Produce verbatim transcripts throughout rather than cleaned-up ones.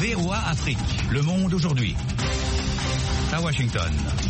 V O A Afrique. Le monde aujourd'hui. À Washington.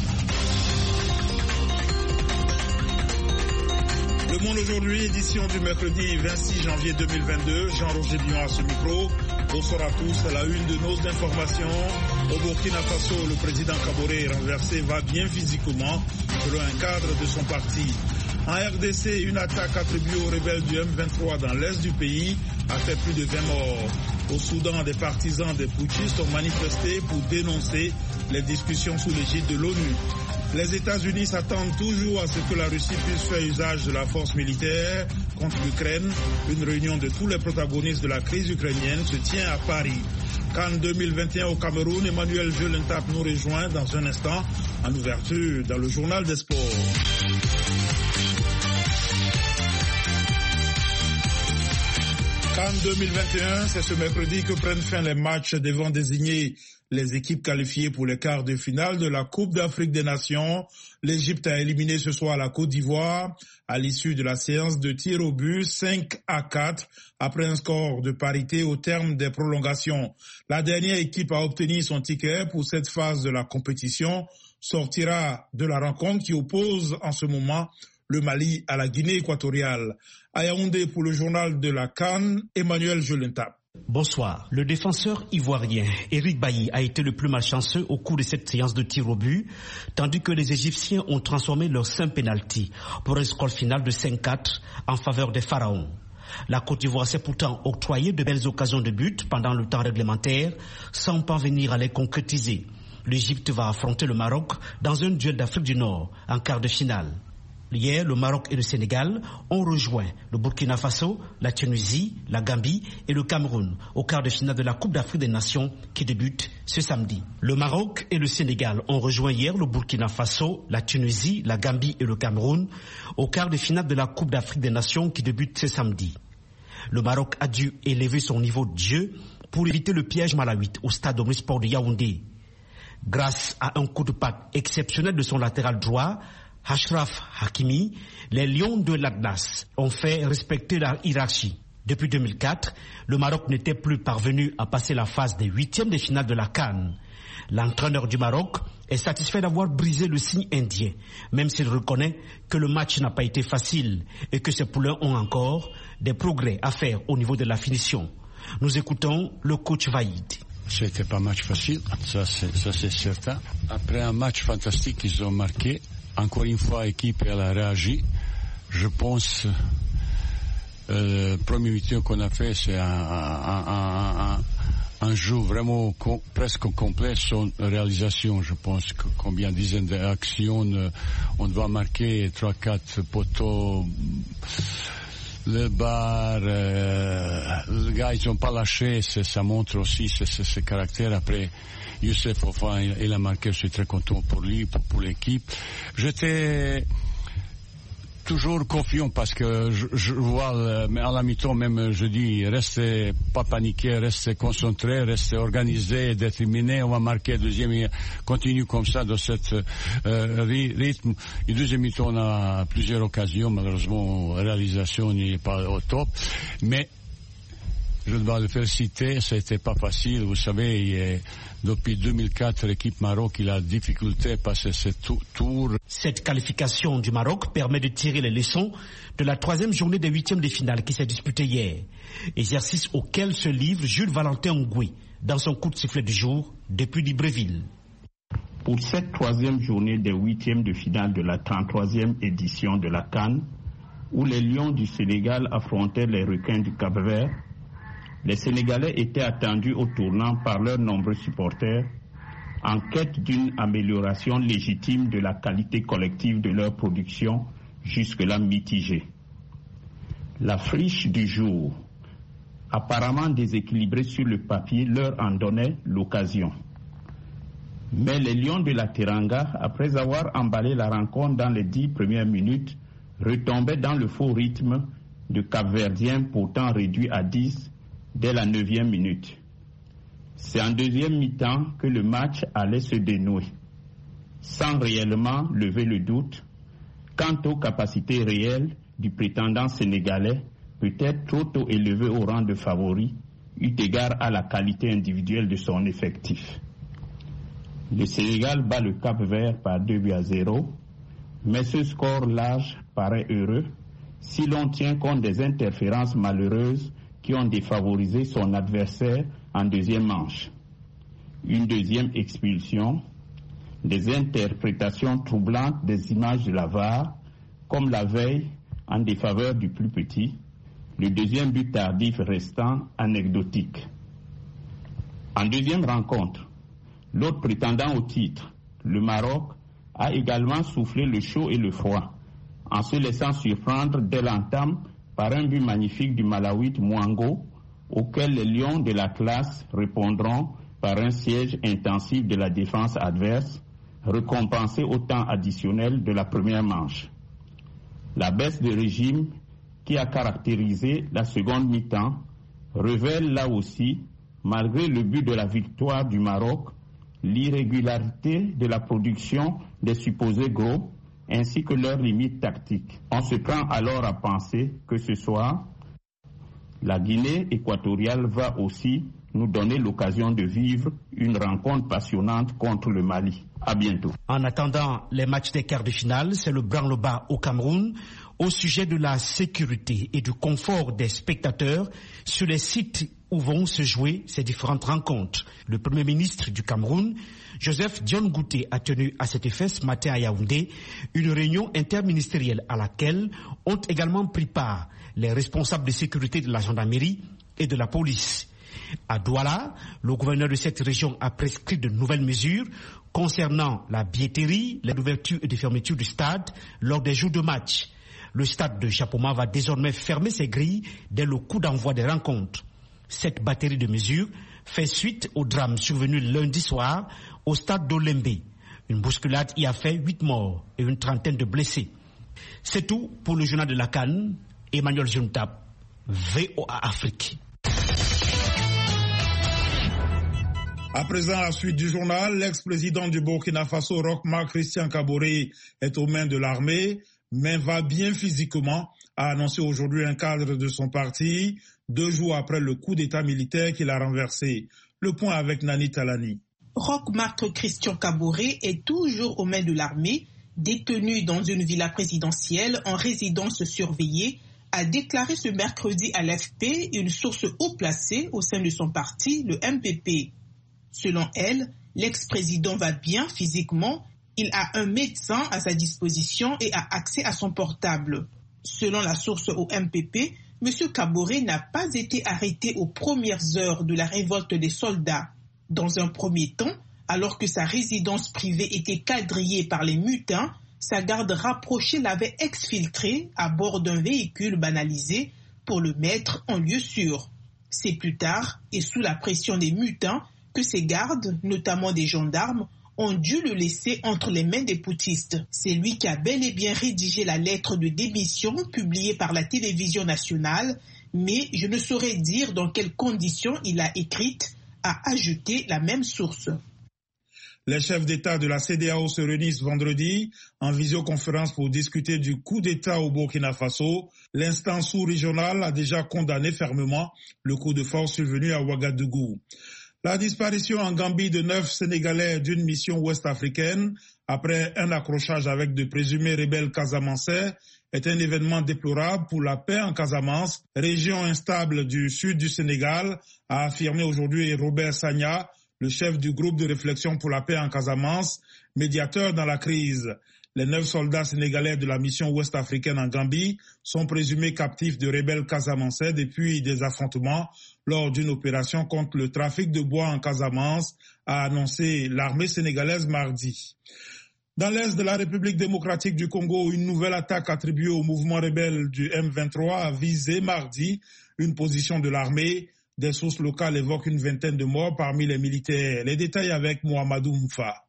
Le Monde aujourd'hui, édition du mercredi vingt-six janvier deux mille vingt-deux. Jean-Roger Dion à ce micro. Bonsoir à tous. À la une de nos informations, au Burkina Faso, le président Kaboré renversé va bien physiquement, selon un cadre de son parti. En R D C, une attaque attribuée aux rebelles du M vingt-trois dans l'est du pays a fait plus de vingt morts. Au Soudan, des partisans des putschistes ont manifesté pour dénoncer les discussions sous l'égide de l'ONU. Les États-Unis s'attendent toujours à ce que la Russie puisse faire usage de la force militaire contre l'Ukraine. Une réunion de tous les protagonistes de la crise ukrainienne se tient à Paris. Cannes deux mille vingt et un au Cameroun, Emmanuel Jelentap nous rejoint dans un instant en ouverture dans le journal des sports. Cannes deux mille vingt et un, c'est ce mercredi que prennent fin les matchs devant désigner les équipes qualifiées pour les quarts de finale de la Coupe d'Afrique des Nations. L'Égypte a éliminé ce soir la Côte d'Ivoire à l'issue de la séance de tir au but cinq à quatre après un score de parité au terme des prolongations. La dernière équipe à obtenir son ticket pour cette phase de la compétition sortira de la rencontre qui oppose en ce moment le Mali à la Guinée équatoriale. À Yaoundé pour le journal de la Cannes, Emmanuel Jelentap. Bonsoir. Le défenseur ivoirien Eric Bailly a été le plus malchanceux au cours de cette séance de tir au but, tandis que les Égyptiens ont transformé leur simple penalty pour un score final de cinq quatre en faveur des Pharaons. La Côte d'Ivoire s'est pourtant octroyé de belles occasions de but pendant le temps réglementaire, sans parvenir à les concrétiser. L'Égypte va affronter le Maroc dans un duel d'Afrique du Nord en quart de finale. Hier, le Maroc et le Sénégal ont rejoint le Burkina Faso, la Tunisie, la Gambie et le Cameroun au quart de finale de la Coupe d'Afrique des Nations qui débute ce samedi. Le Maroc et le Sénégal ont rejoint hier le Burkina Faso, la Tunisie, la Gambie et le Cameroun au quart de finale de la Coupe d'Afrique des Nations qui débute ce samedi. Le Maroc a dû élever son niveau de jeu pour éviter le piège malawite au stade omnisport de Yaoundé. Grâce à un coup de patte exceptionnel de son latéral droit, Achraf Hakimi, les Lions de l'Atlas ont fait respecter la hiérarchie. Depuis deux mille quatre, le Maroc n'était plus parvenu à passer la phase des huitièmes de finale de la CAN. L'entraîneur du Maroc est satisfait d'avoir brisé le signe indien, même s'il reconnaît que le match n'a pas été facile et que ses poulains ont encore des progrès à faire au niveau de la finition. Nous écoutons le coach Vaïd. C'était pas un match facile, ça c'est, ça c'est certain. Après un match fantastique, ils ont marqué. Encore une fois, l'équipe elle a réagi. Je pense euh, le premier mi-temps qu'on a fait, c'est un, un, un, un, un jeu vraiment com- presque complet sans réalisation. Je pense que combien de dizaines d'actions, euh, on doit marquer trois quatre poteaux. Le bar, euh, les gars ils n'ont pas lâché, c'est, ça montre aussi ce, ce, ce caractère. Après, Youssef Fofana, il, il a marqué, je suis très content pour lui, pour, pour l'équipe. J'étais toujours confiant parce que je, je vois, mais à la mi-temps même, je dis, restez pas paniqués, restez concentrés, restez organisés, déterminés, on va marquer deuxième, continue comme ça dans cet euh, rythme. Et deuxième mi-temps, on a plusieurs occasions, malheureusement, la réalisation n'est pas au top, mais je dois le féliciter, ça n'était pas facile, vous savez, depuis deux mille quatre, l'équipe Maroc, il a difficulté à passer ce tour. Cette qualification du Maroc permet de tirer les leçons de la troisième journée des huitièmes de finale qui s'est disputée hier. Exercice auquel se livre Jules Valentin Ngoué dans son coup de sifflet du jour depuis Libreville. Pour cette troisième journée des huitièmes de finale de la trente-troisième édition de la CAN, où les Lions du Sénégal affrontaient les Requins du Cap-Vert, les Sénégalais étaient attendus au tournant par leurs nombreux supporters en quête d'une amélioration légitime de la qualité collective de leur production, jusque-là mitigée. La friche du jour, apparemment déséquilibrée sur le papier, leur en donnait l'occasion. Mais les Lions de la Teranga, après avoir emballé la rencontre dans les dix premières minutes, retombaient dans le faux rythme de Cap-Verdiens pourtant réduit à dix dès la neuvième minute. C'est en deuxième mi-temps que le match allait se dénouer, sans réellement lever le doute quant aux capacités réelles du prétendant sénégalais, peut-être trop tôt élevé au rang de favori, eu égard à la qualité individuelle de son effectif. Le Sénégal bat le Cap-Vert par deux buts à zéro, mais ce score large paraît heureux si l'on tient compte des interférences malheureuses qui ont défavorisé son adversaire en deuxième manche. Une deuxième expulsion, des interprétations troublantes des images de la V A R, comme la veille en défaveur du plus petit, le deuxième but tardif restant anecdotique. En deuxième rencontre, l'autre prétendant au titre, le Maroc, a également soufflé le chaud et le froid, en se laissant surprendre dès l'entame par un but magnifique du Malawite Mwango, auquel les Lions de la classe répondront par un siège intensif de la défense adverse, récompensé au temps additionnel de la première manche. La baisse de régime qui a caractérisé la seconde mi-temps révèle là aussi, malgré le but de la victoire du Maroc, l'irrégularité de la production des supposés gros ainsi que leurs limites tactiques. On se prend alors à penser que ce soir, la Guinée équatoriale va aussi nous donner l'occasion de vivre une rencontre passionnante contre le Mali. À bientôt. En attendant les matchs des quarts de finale, c'est le branle-bas au Cameroun au sujet de la sécurité et du confort des spectateurs sur les sites où vont se jouer ces différentes rencontres. Le Premier ministre du Cameroun, Joseph Dion Ngouté, a tenu à cet effet ce matin à Yaoundé une réunion interministérielle à laquelle ont également pris part les responsables de sécurité de la gendarmerie et de la police. À Douala, le gouverneur de cette région a prescrit de nouvelles mesures concernant la billetterie, l'ouverture et les fermetures du stade lors des jours de match. Le stade de Chapoma va désormais fermer ses grilles dès le coup d'envoi des rencontres. Cette batterie de mesures fait suite au drame survenu lundi soir au stade d'Olembe. Une bousculade y a fait huit morts et une trentaine de blessés. C'est tout pour le journal de la CAN. Emmanuel Juntap, V O A Afrique. À présent, la suite du journal, l'ex-président du Burkina Faso, Roch-Marc Christian Kaboré, est aux mains de l'armée, mais va bien physiquement, a annoncé aujourd'hui un cadre de son parti, deux jours après le coup d'état militaire qu'il a renversé. Le point avec Nani Talani. Roch-Marc Christian Kaboré est toujours aux mains de l'armée, détenu dans une villa présidentielle en résidence surveillée, a déclaré ce mercredi à l'A F P une source haut placée au sein de son parti, le M P P. Selon elle, l'ex-président va bien physiquement, il a un médecin à sa disposition et a accès à son portable. Selon la source au M P P, M. Kaboré n'a pas été arrêté aux premières heures de la révolte des soldats. Dans un premier temps, alors que sa résidence privée était quadrillée par les mutins, sa garde rapprochée l'avait exfiltré à bord d'un véhicule banalisé pour le mettre en lieu sûr. C'est plus tard, et sous la pression des mutins, que ses gardes, notamment des gendarmes, ont dû le laisser entre les mains des putschistes. C'est lui qui a bel et bien rédigé la lettre de démission publiée par la télévision nationale, mais je ne saurais dire dans quelles conditions il a écrite, a ajouté la même source. Les chefs d'État de la C D A O se réunissent vendredi en visioconférence pour discuter du coup d'État au Burkina Faso. L'instance sous-régionale a déjà condamné fermement le coup de force survenu à Ouagadougou. La disparition en Gambie de neuf Sénégalais d'une mission ouest-africaine après un accrochage avec de présumés rebelles casamançais est un événement déplorable pour la paix en Casamance, région instable du sud du Sénégal, a affirmé aujourd'hui Robert Sagna, le chef du groupe de réflexion pour la paix en Casamance, médiateur dans la crise. Les neuf soldats sénégalais de la mission ouest-africaine en Gambie sont présumés captifs de rebelles casamançais depuis des affrontements lors d'une opération contre le trafic de bois en Casamance, a annoncé l'armée sénégalaise mardi. Dans l'est de la République démocratique du Congo, une nouvelle attaque attribuée au mouvement rebelle du M vingt-trois a visé mardi une position de l'armée. Des sources locales évoquent une vingtaine de morts parmi les militaires. Les détails avec Mohamedou Moufa.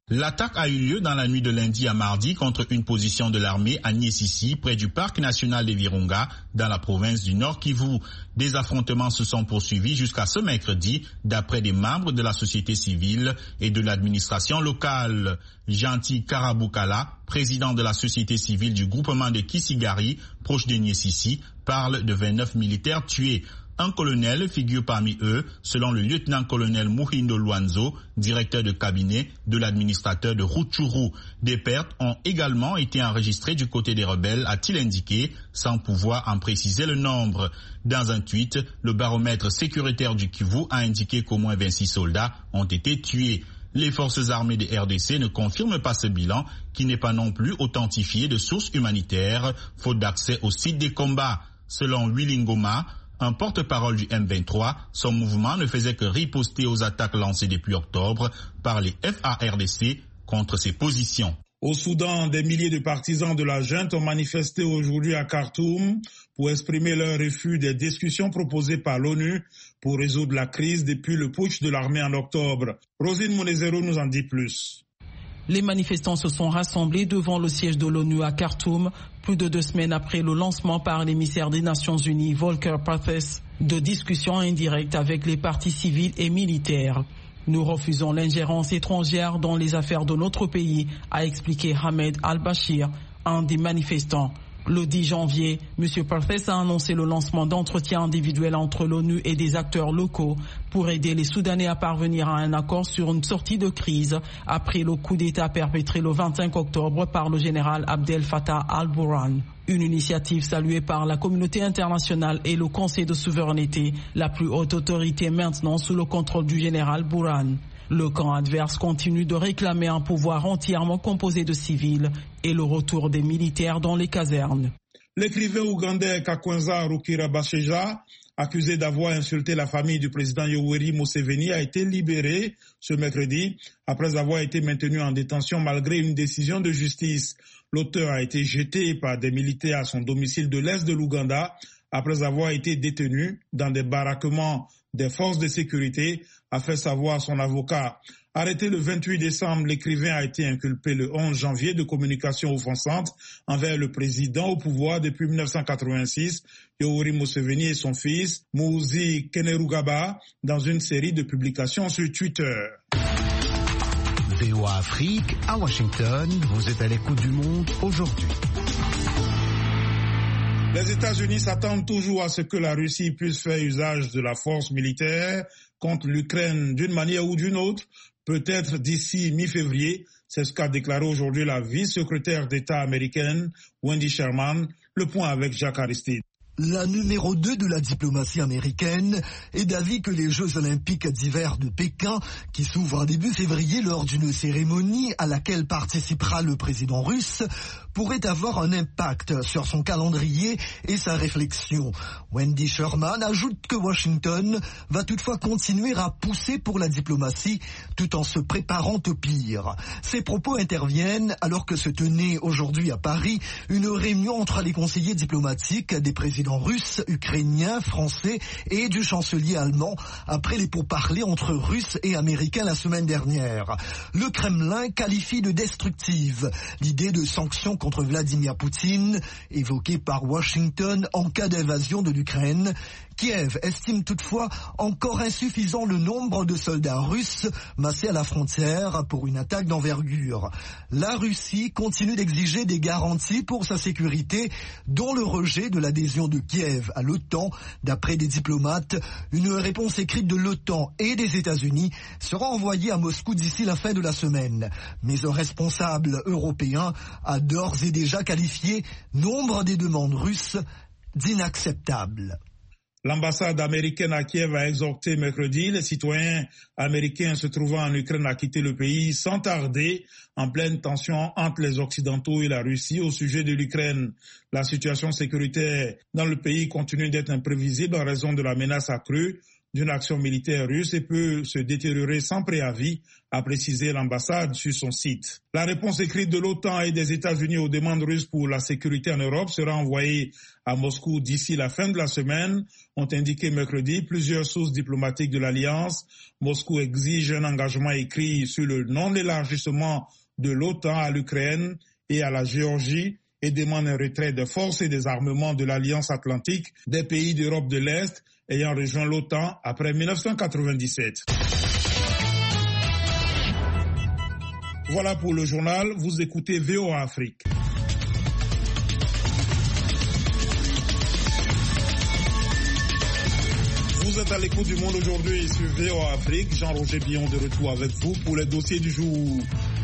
L'attaque a eu lieu dans la nuit de lundi à mardi contre une position de l'armée à Niessissi, près du parc national des Virunga, dans la province du Nord Kivu. Des affrontements se sont poursuivis jusqu'à ce mercredi, d'après des membres de la société civile et de l'administration locale. Gentil Karabukala, président de la société civile du groupement de Kisigari, proche de Niessissi, parle de vingt-neuf militaires tués. Un colonel figure parmi eux, selon le lieutenant-colonel Muhindo Luanzo, directeur de cabinet de l'administrateur de Rutshuru. Des pertes ont également été enregistrées du côté des rebelles, a-t-il indiqué, sans pouvoir en préciser le nombre. Dans un tweet, le baromètre sécuritaire du Kivu a indiqué qu'au moins vingt-six soldats ont été tués. Les forces armées de R D C ne confirment pas ce bilan, qui n'est pas non plus authentifié de sources humanitaires, faute d'accès au site des combats. Selon Willy Ngoma, un porte-parole du M vingt-trois, son mouvement ne faisait que riposter aux attaques lancées depuis octobre par les F A R D C contre ses positions. Au Soudan, des milliers de partisans de la junte ont manifesté aujourd'hui à Khartoum pour exprimer leur refus des discussions proposées par l'ONU pour résoudre la crise depuis le putsch de l'armée en octobre. Rosine Monezero nous en dit plus. Les manifestants se sont rassemblés devant le siège de l'ONU à Khartoum, plus de deux semaines après le lancement par l'émissaire des Nations Unies, Volker Perthes, de discussions indirectes avec les partis civils et militaires. Nous refusons l'ingérence étrangère dans les affaires de notre pays, a expliqué Ahmed Al-Bashir, un des manifestants. Le dix janvier, M. Perthes a annoncé le lancement d'entretiens individuels entre l'ONU et des acteurs locaux pour aider les Soudanais à parvenir à un accord sur une sortie de crise après le coup d'État perpétré le vingt-cinq octobre par le général Abdel Fattah al-Burhan. Une initiative saluée par la communauté internationale et le Conseil de souveraineté, la plus haute autorité maintenant sous le contrôle du général Burhan. Le camp adverse continue de réclamer un pouvoir entièrement composé de civils et le retour des militaires dans les casernes. L'écrivain ougandais Kakwenza Rukirabasheja, accusé d'avoir insulté la famille du président Yoweri Museveni, a été libéré ce mercredi après avoir été maintenu en détention malgré une décision de justice. L'auteur a été jeté par des militaires à son domicile de l'Est de l'Ouganda après avoir été détenu dans des baraquements des forces de sécurité, a fait savoir son avocat. Arrêté le vingt-huit décembre, l'écrivain a été inculpé le onze janvier de communication offensante envers le président au pouvoir depuis mille neuf cent quatre-vingt-six, Yoweri Museveni, et son fils, Muhoozi Kainerugaba, dans une série de publications sur Twitter. V O A Afrique, à Washington, vous êtes à l'écoute du monde aujourd'hui. Les États-Unis s'attendent toujours à ce que la Russie puisse faire usage de la force militaire contre l'Ukraine d'une manière ou d'une autre, peut-être d'ici mi-février. C'est ce qu'a déclaré aujourd'hui la vice-secrétaire d'État américaine, Wendy Sherman. Le point avec Jacques Aristide. La numéro deux de la diplomatie américaine est d'avis que les Jeux olympiques d'hiver de Pékin, qui s'ouvrent début février lors d'une cérémonie à laquelle participera le président russe, pourrait avoir un impact sur son calendrier et sa réflexion. Wendy Sherman ajoute que Washington va toutefois continuer à pousser pour la diplomatie tout en se préparant au pire. Ces propos interviennent alors que se tenait aujourd'hui à Paris une réunion entre les conseillers diplomatiques des présidents russes, ukrainiens, français et du chancelier allemand après les pourparlers entre Russes et Américains la semaine dernière. Le Kremlin qualifie de destructive l'idée de sanctions contre Vladimir Poutine évoquée par Washington en cas d'invasion de l'Ukraine. Kiev estime toutefois encore insuffisant le nombre de soldats russes massés à la frontière pour une attaque d'envergure. La Russie continue d'exiger des garanties pour sa sécurité, dont le rejet de l'adhésion de Kiev à l'OTAN. D'après des diplomates, une réponse écrite de l'OTAN et des États-Unis sera envoyée à Moscou d'ici la fin de la semaine. Mais un responsable européen a d'ores et déjà qualifié nombre des demandes russes d'inacceptables. L'ambassade américaine à Kiev a exhorté mercredi les citoyens américains se trouvant en Ukraine à quitter le pays sans tarder, en pleine tension entre les Occidentaux et la Russie au sujet de l'Ukraine. La situation sécuritaire dans le pays continue d'être imprévisible en raison de la menace accrue d'une action militaire russe et peut se détériorer sans préavis, a précisé l'ambassade sur son site. La réponse écrite de l'OTAN et des États-Unis aux demandes russes pour la sécurité en Europe sera envoyée à Moscou d'ici la fin de la semaine, ont indiqué mercredi plusieurs sources diplomatiques de l'Alliance. Moscou exige un engagement écrit sur le non-élargissement de l'OTAN à l'Ukraine et à la Géorgie et demande un retrait des forces et des armements de l'Alliance Atlantique des pays d'Europe de l'Est ayant rejoint l'OTAN après mille neuf cent quatre-vingt-dix-sept. Voilà pour le journal, vous écoutez V O A Afrique. Vous êtes à l'écoute du Monde aujourd'hui sur V O A Afrique. Jean-Roger Billon de retour avec vous pour les dossiers du jour.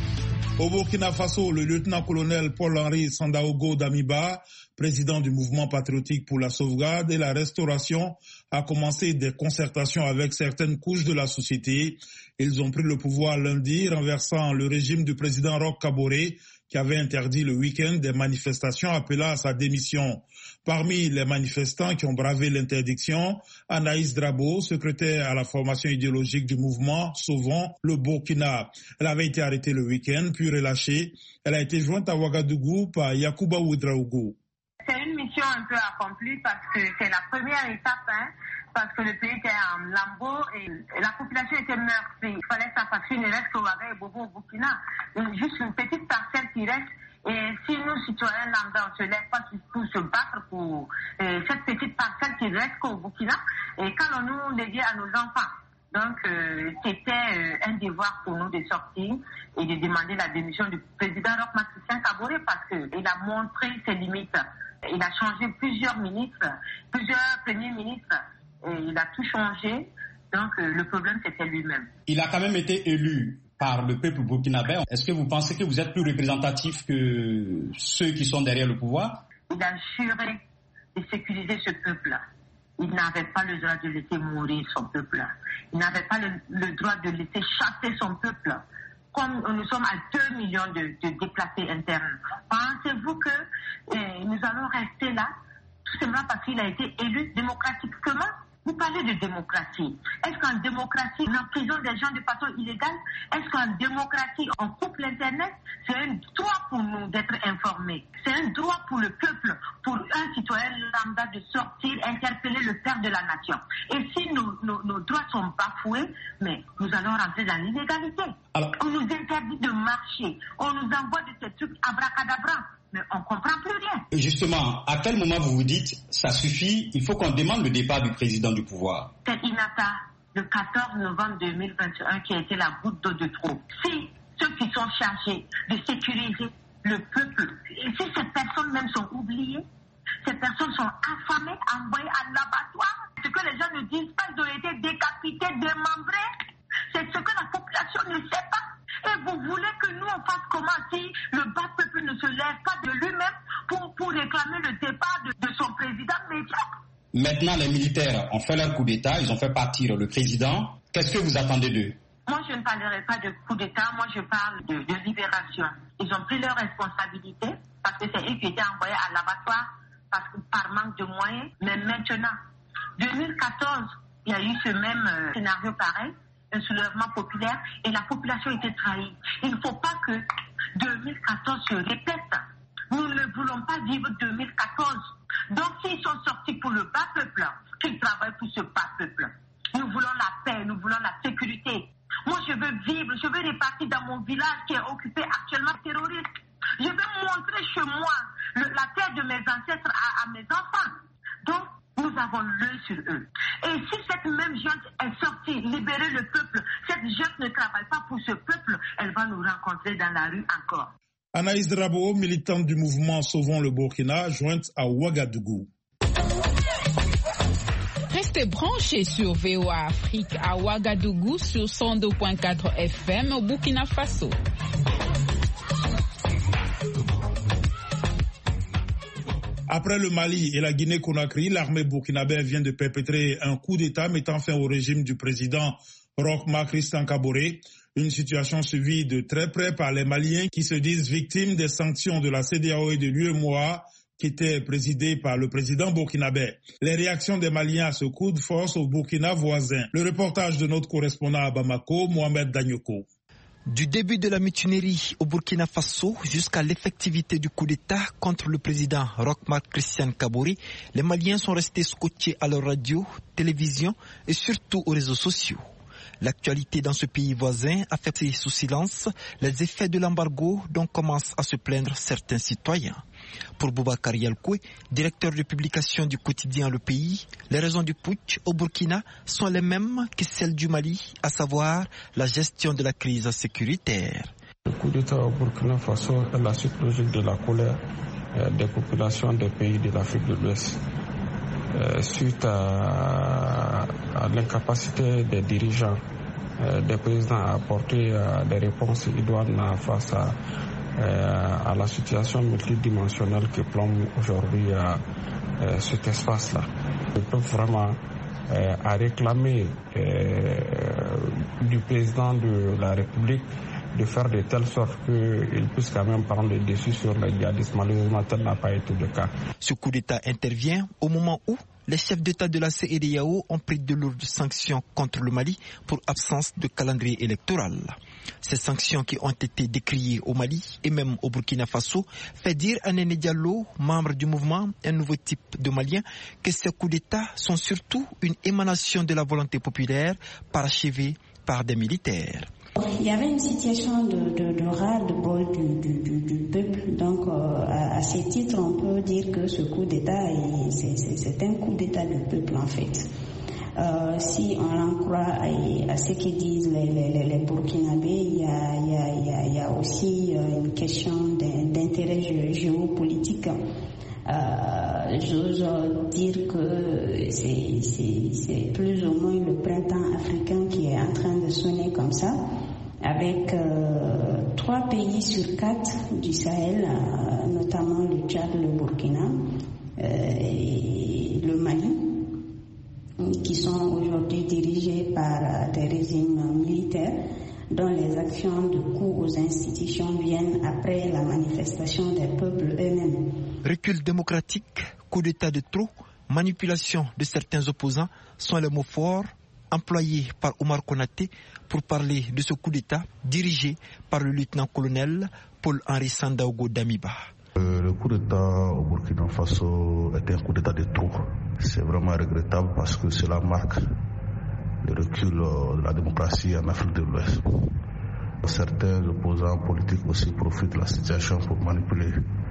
Au Burkina Faso, le lieutenant-colonel Paul-Henri Sandaogo Damiba, président du mouvement patriotique pour la sauvegarde et la restauration, a commencé des concertations avec certaines couches de la société. Ils ont pris le pouvoir lundi, renversant le régime du président Roch Kaboré, qui avait interdit le week-end des manifestations appelant à sa démission. Parmi les manifestants qui ont bravé l'interdiction, Anaïs Drabo, secrétaire à la formation idéologique du mouvement Sauvons le Burkina. Elle avait été arrêtée le week-end, puis relâchée. Elle a été jointe à Ouagadougou par Yacouba Ouedraogo. C'est une mission un peu accomplie parce que c'est la première étape, hein, parce que le pays était en lambeaux et la population était meurtrie. Il fallait ça parce qu'il ne reste qu'Ouaga et Bobo au Burkina. Juste une petite parcelle qui reste. Et si nous, citoyens lambda, on ne se lève pas pour se battre pour euh, cette petite parcelle qui reste qu'au Burkina, et qu'allons-nous dédier à nos enfants? Donc, euh, c'était euh, un devoir pour nous de sortir et de demander la démission du président Roch Christian Kaboré parce qu'il a montré ses limites. Il a changé plusieurs ministres, plusieurs premiers ministres, et il a tout changé. Donc, euh, le problème, c'était lui-même. Il a quand même été élu par le peuple burkinabé. Est-ce que vous pensez que vous êtes plus représentatif que ceux qui sont derrière le pouvoir? Il a juré de sécuriser ce peuple. Il n'avait pas le droit de laisser mourir son peuple. Il n'avait pas le, le droit de laisser chasser son peuple. Comme nous sommes à deux millions de, de déplacés internes, pensez-vous que eh, nous allons rester là, tout simplement parce qu'il a été élu démocratiquement? Vous parlez de démocratie. Est-ce qu'en démocratie, on emprisonne des gens de façon illégale? Est-ce qu'en démocratie, on coupe l'Internet? C'est un droit pour nous d'être informés. C'est un droit pour le peuple, pour un citoyen lambda de sortir, interpeller le père de la nation. Et si nos, nos, nos droits sont bafoués, mais nous allons rentrer dans l'illégalité. Alors, on nous interdit de marcher. On nous envoie de ces trucs abracadabra. Mais on ne comprend plus rien. Justement, à quel moment vous vous dites, ça suffit, il faut qu'on demande le départ du président du pouvoir? C'est Inata, le quatorze novembre deux mille vingt et un, qui a été la goutte d'eau de trop. Si ceux qui sont chargés de sécuriser le peuple, et si ces personnes même sont oubliées, ces personnes sont affamées, envoyées à l'abattoir, ce que les gens ne disent pas, ils ont été décapités, démembrés, c'est ce que la population ne sait pas. Et vous voulez que nous on fasse comment si le bas peuple ne se lève pas de lui-même pour, pour réclamer le départ de, de son président médiocre? Maintenant, les militaires ont fait leur coup d'État, ils ont fait partir le président. Qu'est-ce que vous attendez d'eux? Moi, je ne parlerai pas de coup d'État, moi je parle de, de libération. Ils ont pris leurs responsabilités parce que c'est eux qui étaient envoyés à l'abattoir parce que par manque de moyens. Mais maintenant, deux mille quatorze, il y a eu ce même euh, scénario pareil. Un soulèvement populaire et la population était trahie. Il ne faut pas que deux mille quatorze se répète. Nous ne voulons pas vivre deux mille quatorze. Donc s'ils sont sortis pour le bas peuple, qu'ils travaillent pour ce bas peuple. Nous voulons la paix, nous voulons la sécurité. Moi je veux vivre, je veux repartir dans mon village qui est occupé actuellement terroriste. Je veux montrer chez moi le, la terre de mes ancêtres à, à mes enfants. Donc nous avons l'œil sur eux. Et si cette même junte est sortie, libérer le peuple, cette junte ne travaille pas pour ce peuple, elle va nous rencontrer dans la rue encore. Anaïs Drabo, militante du mouvement Sauvons le Burkina, jointe à Ouagadougou. Restez branchés sur V O A Afrique à Ouagadougou sur cent deux virgule quatre F M au Burkina Faso. Après le Mali et la Guinée-Conakry, l'armée burkinabé vient de perpétrer un coup d'État mettant fin au régime du président Roch Christian Kaboré. Une situation suivie de très près par les Maliens qui se disent victimes des sanctions de la C E D E A O et de l'U E M O A qui était présidé par le président burkinabé. Les réactions des Maliens à ce coup de force au Burkina voisin. Le reportage de notre correspondant à Bamako, Mohamed Danyoko. Du début de la mutinerie au Burkina Faso jusqu'à l'effectivité du coup d'État contre le président Roch-Marc Christian Kaboré, les Maliens sont restés scotchés à leur radio, télévision et surtout aux réseaux sociaux. L'actualité dans ce pays voisin a fait sous silence les effets de l'embargo dont commencent à se plaindre certains citoyens. Pour Boubacar Yalkoué, directeur de publication du quotidien Le Pays, les raisons du putsch au Burkina sont les mêmes que celles du Mali, à savoir la gestion de la crise sécuritaire. Le coup d'État au Burkina Faso est la suite logique de la colère euh, des populations des pays de l'Afrique de l'Ouest. Euh, suite à, à l'incapacité des dirigeants, euh, des présidents à apporter euh, des réponses idoines face à, euh, à la situation multidimensionnelle que plombe aujourd'hui euh, euh, cet espace-là. Ils peuvent vraiment euh, à réclamer euh, du président de la République de faire de telle sorte qu'il puisse quand même prendre le dessus sur les djihadistes. Malheureusement, tel n'a pas été le cas. Ce coup d'État intervient au moment où les chefs d'État de la C E D E A O ont pris de lourdes sanctions contre le Mali pour absence de calendrier électoral. Ces sanctions qui ont été décriées au Mali et même au Burkina Faso fait dire à Néné Diallo, membre du mouvement Un Nouveau Type de Malien, que ces coups d'État sont surtout une émanation de la volonté populaire parachevée par des militaires. Il y avait une situation de, de, de ras-le-bol du, du, du, du peuple. Donc, euh, à, à ce titre, on peut dire que ce coup d'État, c'est, c'est, c'est un coup d'État du peuple, en fait. Euh, si on en croit à, à ce que disent les, les, les Burkinabés, il y a, il y a, il y a, il y a aussi une question d'intérêt géopolitique. Euh, j'ose dire que c'est, c'est, c'est plus ou moins le printemps africain qui est en train de sonner comme ça, avec euh, trois pays sur quatre du Sahel, euh, notamment le Tchad, le Burkina euh, et le Mali, qui sont aujourd'hui dirigés par des régimes militaires dont les actions de coup aux institutions viennent après la manifestation des peuples eux-mêmes. Recul démocratique, coup d'État de trop, manipulation de certains opposants sont les mots forts employés par Omar Konaté pour parler de ce coup d'État dirigé par le lieutenant-colonel Paul-Henri Sandaogo Damiba. Euh, le coup d'État au Burkina Faso est un coup d'État de trop. C'est vraiment regrettable parce que cela marque le recul de la démocratie en Afrique de l'Ouest. Certains opposants politiques aussi profitent de la situation pour manipuler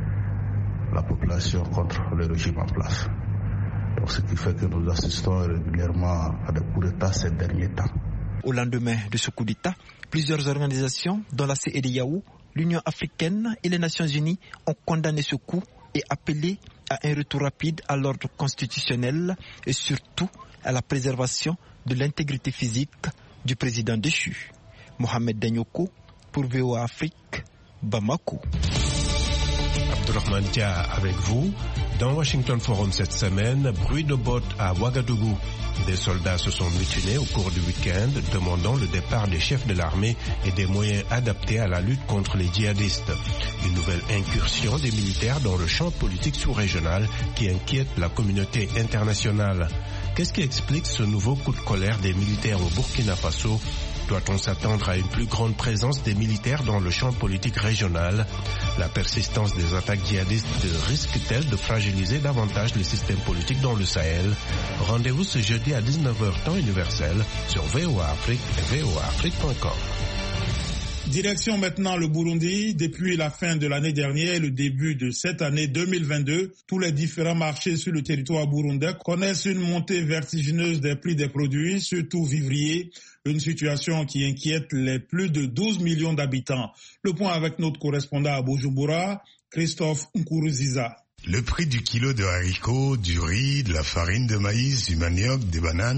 la population contre le régime en place. Donc, ce qui fait que nous assistons régulièrement à des coups d'État ces derniers temps. Au lendemain de ce coup d'État, plusieurs organisations, dont la C E D E A O, l'Union africaine et les Nations unies, ont condamné ce coup et appelé à un retour rapide à l'ordre constitutionnel et surtout à la préservation de l'intégrité physique du président déchu. Mohamed Danyoko pour V O A Afrique, Bamako. Abdourahmane Dia avec vous. Dans Washington Forum cette semaine, bruit de bottes à Ouagadougou. Des soldats se sont mutinés au cours du week-end, demandant le départ des chefs de l'armée et des moyens adaptés à la lutte contre les djihadistes. Une nouvelle incursion des militaires dans le champ politique sous-régional qui inquiète la communauté internationale. Qu'est-ce qui explique ce nouveau coup de colère des militaires au Burkina Faso? Doit-on s'attendre à une plus grande présence des militaires dans le champ politique régional? La persistance des attaques djihadistes risque-t-elle de fragiliser davantage le système politique dans le Sahel? Rendez-vous ce jeudi à dix-neuf heures temps universel sur V O A Afrique et V O A Afrique point com. Direction maintenant le Burundi. Depuis la fin de l'année dernière et le début de cette année deux mille vingt-deux, tous les différents marchés sur le territoire burundais connaissent une montée vertigineuse des prix des produits, surtout vivriers, une situation qui inquiète les plus de douze millions d'habitants. Le point avec notre correspondant à Bujumbura, Christophe Nkuruziza. Le prix du kilo de haricots, du riz, de la farine de maïs, du manioc, des bananes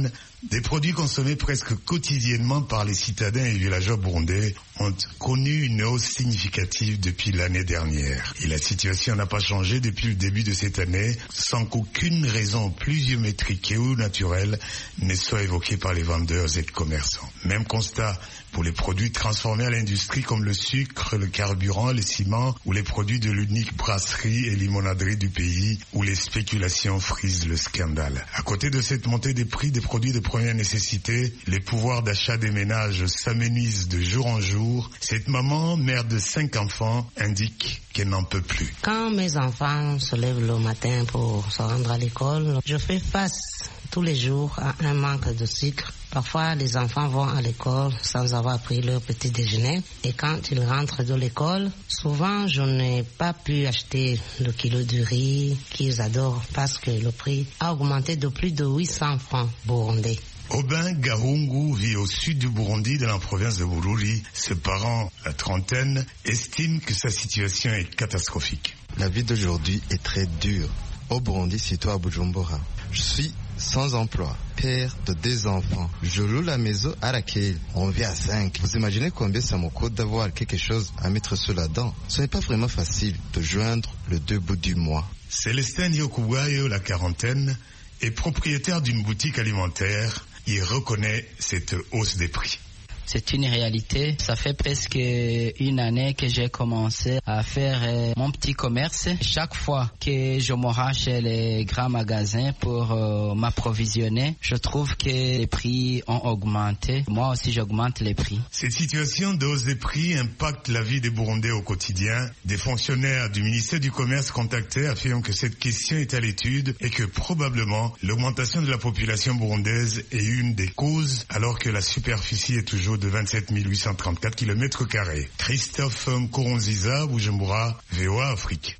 Des produits consommés presque quotidiennement par les citadins et villageois burundais ont connu une hausse significative depuis l'année dernière. Et la situation n'a pas changé depuis le début de cette année, sans qu'aucune raison pluviométrique ou naturelle ne soit évoquée par les vendeurs et commerçants. Même constat pour les produits transformés à l'industrie comme le sucre, le carburant, le ciment ou les produits de l'unique brasserie et limonaderie du pays où les spéculations frisent le scandale. À côté de cette montée des prix des produits de première nécessité, les pouvoirs d'achat des ménages s'amenuisent de jour en jour. Cette maman, mère de cinq enfants, indique qu'elle n'en peut plus. Quand mes enfants se lèvent le matin pour se rendre à l'école, je fais face tous les jours à un manque de sucre. Parfois, les enfants vont à l'école sans avoir pris leur petit déjeuner. Et quand ils rentrent de l'école, souvent, je n'ai pas pu acheter le kilo de riz qu'ils adorent parce que le prix a augmenté de plus de huit cents francs burundais. Aubin Gahungu vit au sud du Burundi, dans la province de Bururi. Ses parents, la trentaine, estiment que sa situation est catastrophique. La vie d'aujourd'hui est très dure. Au Burundi, surtout à Bujumbura. Je suis sans emploi, père de deux enfants. Je loue la maison à laquelle on vit à cinq. Vous imaginez combien ça me coûte d'avoir quelque chose à mettre sur la dent? Ce n'est pas vraiment facile de joindre le deux bouts du mois. Célestin Yokubayo, la quarantaine, est propriétaire d'une boutique alimentaire. Il reconnaît cette hausse des prix. C'est une réalité. Ça fait presque une année que j'ai commencé à faire euh, mon petit commerce. Chaque fois que je me rends chez les grands magasins pour euh, m'approvisionner, je trouve que les prix ont augmenté. Moi aussi, j'augmente les prix. Cette situation de hausse des prix impacte la vie des Burundais au quotidien. Des fonctionnaires du ministère du Commerce contactés affirment que cette question est à l'étude et que probablement l'augmentation de la population burundaise est une des causes, alors que la superficie est toujours de vingt-sept mille huit cent trente-quatre kilomètres carrés. Christophe Nkurunziza, Bujumbura, V O A Afrique.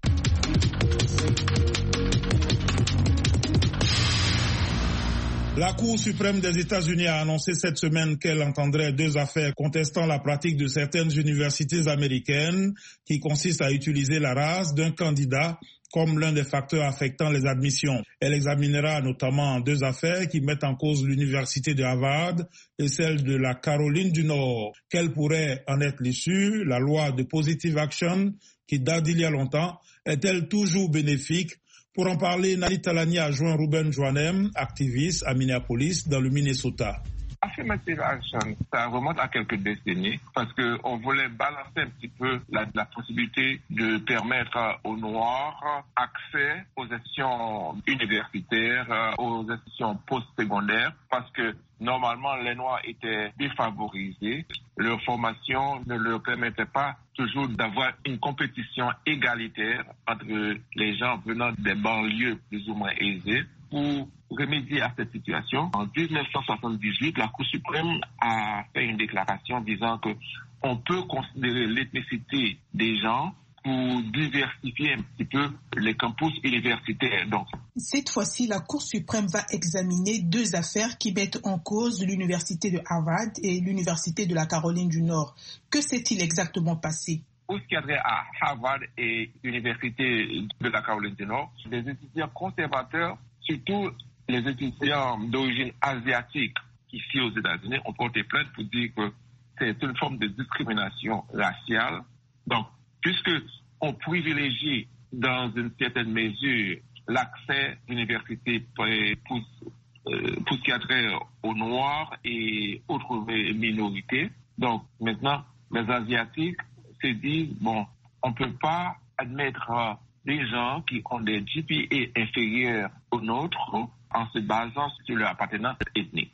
La Cour suprême des États-Unis a annoncé cette semaine qu'elle entendrait deux affaires contestant la pratique de certaines universités américaines qui consistent à utiliser la race d'un candidat comme l'un des facteurs affectant les admissions. Elle examinera notamment deux affaires qui mettent en cause l'université de Harvard et celle de la Caroline du Nord. Quelle pourrait en être l'issue? La loi de Positive Action, qui date d'il y a longtemps, est-elle toujours bénéfique? Pour en parler, Nali Talani a joint Ruben Joannem, activiste à Minneapolis, dans le Minnesota. Affirmative action, ça remonte à quelques décennies parce qu'on voulait balancer un petit peu la, la possibilité de permettre aux Noirs accès aux institutions universitaires, aux institutions postsecondaires, parce que normalement les Noirs étaient défavorisés. Leur formation ne leur permettait pas toujours d'avoir une compétition égalitaire entre les gens venant des banlieues plus ou moins aisées. Pour remédier à cette situation, en dix-neuf cent soixante-dix-huit, la Cour suprême a fait une déclaration disant que on peut considérer l'ethnicité des gens pour diversifier un petit peu les campus universitaires. Donc, cette fois-ci, la Cour suprême va examiner deux affaires qui mettent en cause l'université de Harvard et l'université de la Caroline du Nord. Que s'est-il exactement passé? Pour ce qui a trait à Harvard et l'université de la Caroline du Nord, des étudiants conservateurs, surtout les étudiants d'origine asiatique ici aux États-Unis, ont porté plainte pour dire que c'est une forme de discrimination raciale. Donc, puisque on privilégie dans une certaine mesure l'accès à l'université pour, pour, euh, pour ce qui a trait aux Noirs et autres minorités, donc maintenant les Asiatiques se disent, bon, on ne peut pas admettre des gens qui ont des G P A inférieurs aux nôtres en se basant sur leur appartenance ethnique.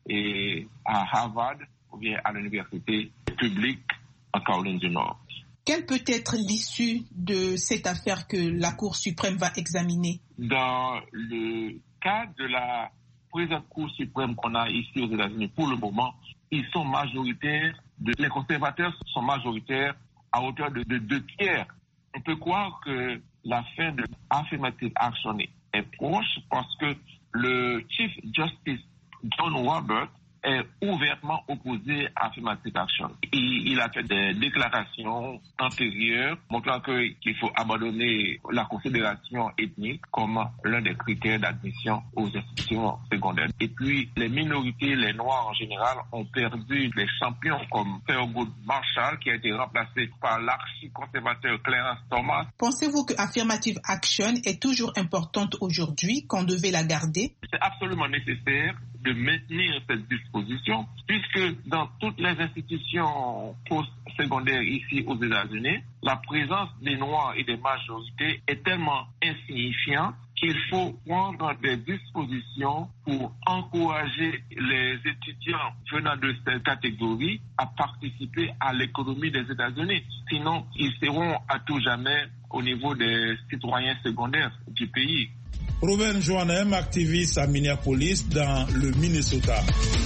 Et à Harvard ou bien à l'université publique en Caroline du Nord. Quelle peut être l'issue de cette affaire que la Cour suprême va examiner? Dans le cas de la présente Cour suprême qu'on a ici aux États-Unis, pour le moment, ils sont majoritaires, de, les conservateurs sont majoritaires à hauteur de, de deux tiers. On peut croire que la fin de Affirmative Action est proche parce que le Chief Justice John Roberts est ouvertement opposé à Affirmative Action. Il, il a fait des déclarations antérieures montrant que, qu'il faut abandonner la considération ethnique comme l'un des critères d'admission aux institutions secondaires. Et puis, les minorités, les Noirs en général, ont perdu des champions comme Thurgood Marshall, qui a été remplacé par l'archi-conservateur Clarence Thomas. Pensez-vous que Affirmative Action est toujours importante aujourd'hui, qu'on devait la garder? C'est absolument nécessaire de maintenir cette disposition, puisque dans toutes les institutions post-secondaires ici aux États-Unis, la présence des Noirs et des majorités est tellement insignifiante qu'il faut prendre des dispositions pour encourager les étudiants venant de cette catégorie à participer à l'économie des États-Unis. Sinon, ils seront à tout jamais au niveau des citoyens secondaires du pays. Ruben Joannem, activiste à Minneapolis, dans le Minnesota.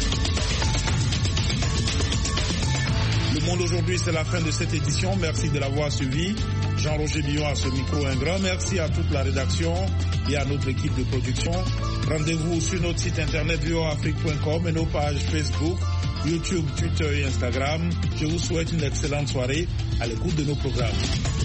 Le Monde aujourd'hui, c'est la fin de cette édition. Merci de l'avoir suivi. Jean-Roger Billon à ce micro. Un grand merci à toute la rédaction et à notre équipe de production. Rendez-vous sur notre site internet v o a afrique point com et nos pages Facebook, YouTube, Twitter et Instagram. Je vous souhaite une excellente soirée à l'écoute de nos programmes.